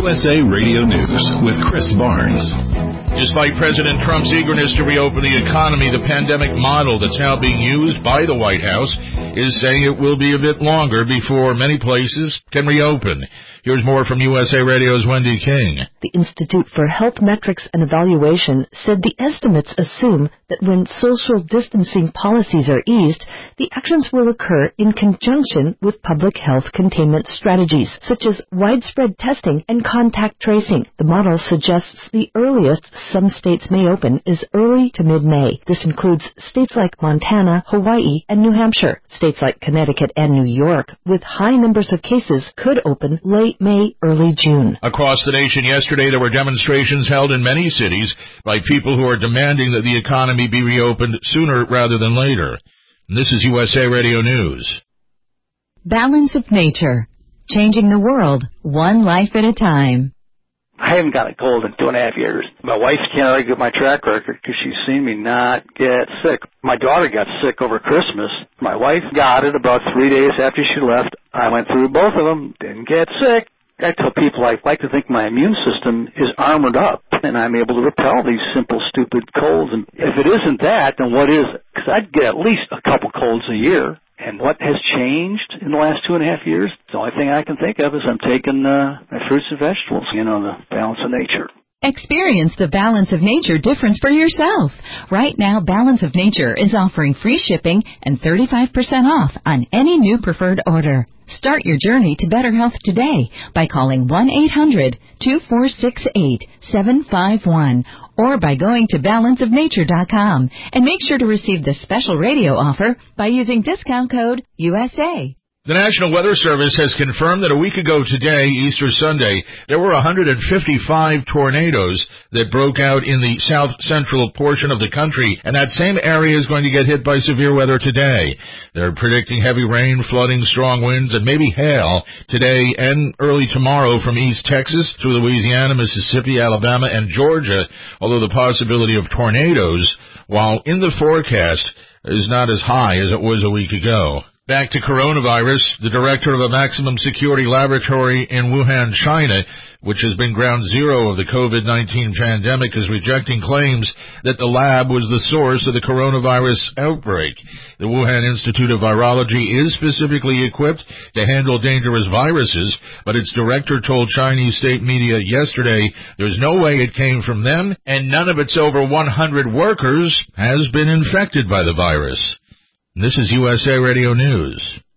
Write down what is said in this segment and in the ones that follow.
USA Radio News with Chris Barnes. Despite President Trump's eagerness to reopen the economy, the pandemic model that's now being used by the White House is saying it will be a bit longer before many places can reopen. Here's more from USA Radio's Wendy King. The Institute for Health Metrics and Evaluation said the estimates assume that when social distancing policies are eased, the actions will occur in conjunction with public health containment strategies, such as widespread testing and contact tracing. The model suggests the earliest some states may open is early to mid-May. This includes states like Montana, Hawaii, and New Hampshire. States like Connecticut and New York, with high numbers of cases, could open late May, early June. Across the nation yesterday, there were demonstrations held in many cities by people who are demanding that the economy be reopened sooner rather than later. And this is USA Radio News. Balance of Nature. Changing the world, one life at a time. I haven't got a cold in 2.5 years. My wife can't argue with my track record because she's seen me not get sick. My daughter got sick over Christmas. My wife got it about 3 days after she left. I went through both of them, didn't get sick. I tell people I like to think my immune system is armored up and I'm able to repel these simple, stupid colds. And if it isn't that, then what is it? Because I'd get at least a couple colds a year. And what has changed in the last 2.5 years? The only thing I can think of is I'm taking my fruits and vegetables, the balance of nature. Experience the Balance of Nature difference for yourself. Right now, Balance of Nature is offering free shipping and 35% off on any new preferred order. Start your journey to better health today by calling 1-800-2468-751 or by going to balanceofnature.com and make sure to receive the special radio offer by using discount code USA. The National Weather Service has confirmed that a week ago today, Easter Sunday, there were 155 tornadoes that broke out in the south-central portion of the country, and that same area is going to get hit by severe weather today. They're predicting heavy rain, flooding, strong winds, and maybe hail today and early tomorrow from East Texas through Louisiana, Mississippi, Alabama, and Georgia, although the possibility of tornadoes, while in the forecast, is not as high as it was a week ago. Back to coronavirus, the director of a maximum security laboratory in Wuhan, China, which has been ground zero of the COVID-19 pandemic, is rejecting claims that the lab was the source of the coronavirus outbreak. The Wuhan Institute of Virology is specifically equipped to handle dangerous viruses, but its director told Chinese state media yesterday there's no way it came from them, and none of its over 100 workers has been infected by the virus. This is USA Radio News.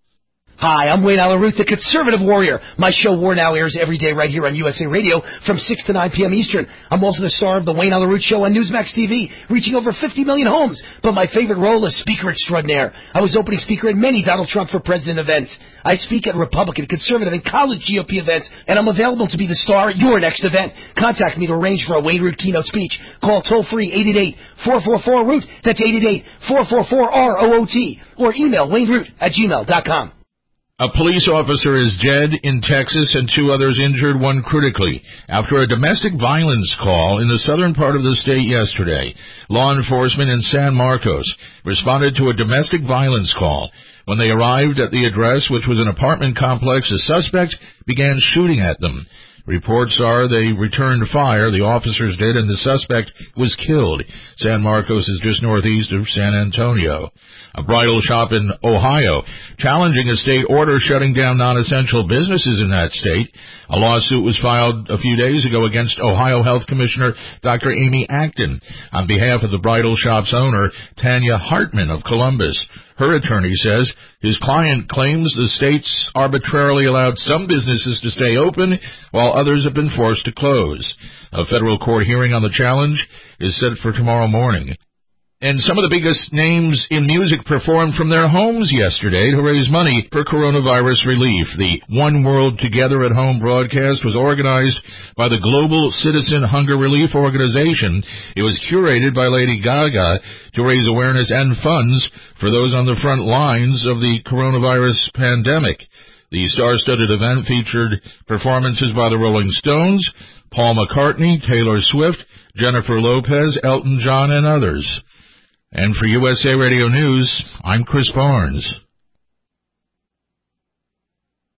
Hi, I'm Wayne Allyn Root, the Conservative Warrior. My show War Now airs every day right here on USA Radio from 6 to 9 p.m. Eastern. I'm also the star of the Wayne Allyn Root Show on Newsmax TV, reaching over 50 million homes. But my favorite role is Speaker Extraordinaire. I was opening speaker at many Donald Trump for President events. I speak at Republican, Conservative, and college GOP events, and I'm available to be the star at your next event. Contact me to arrange for a Wayne Root keynote speech. Call toll-free 888-444-ROOT. That's 888-444-ROOT. Or email wayneroot@gmail.com. A police officer is dead in Texas and 2 others injured, one critically, after a domestic violence call in the southern part of the state yesterday. Law enforcement in San Marcos responded to a domestic violence call. When they arrived at the address, which was an apartment complex, a suspect began shooting at them. Reports are they returned fire, the officers did, and the suspect was killed. San Marcos is just northeast of San Antonio. A bridal shop in Ohio challenging a state order shutting down non-essential businesses in that state. A lawsuit was filed a few days ago against Ohio Health Commissioner Dr. Amy Acton on behalf of the bridal shop's owner, Tanya Hartman of Columbus. Her attorney says his client claims the states arbitrarily allowed some businesses to stay open while others have been forced to close. A federal court hearing on the challenge is set for tomorrow morning. And some of the biggest names in music performed from their homes yesterday to raise money for coronavirus relief. The One World Together at Home broadcast was organized by the Global Citizen Hunger Relief Organization. It was curated by Lady Gaga to raise awareness and funds for those on the front lines of the coronavirus pandemic. The star-studded event featured performances by the Rolling Stones, Paul McCartney, Taylor Swift, Jennifer Lopez, Elton John, and others. And for USA Radio News, I'm Chris Barnes.